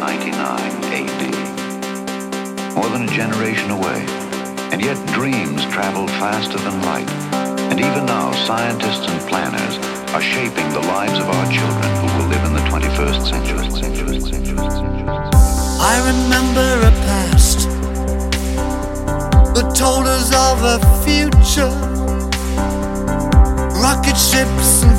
99 AD. More than a generation away, and yet dreams travel faster than light. And even now, scientists and planners are shaping the lives of our children who will live in the 21st century. I remember a past that told us of a future, rocket ships and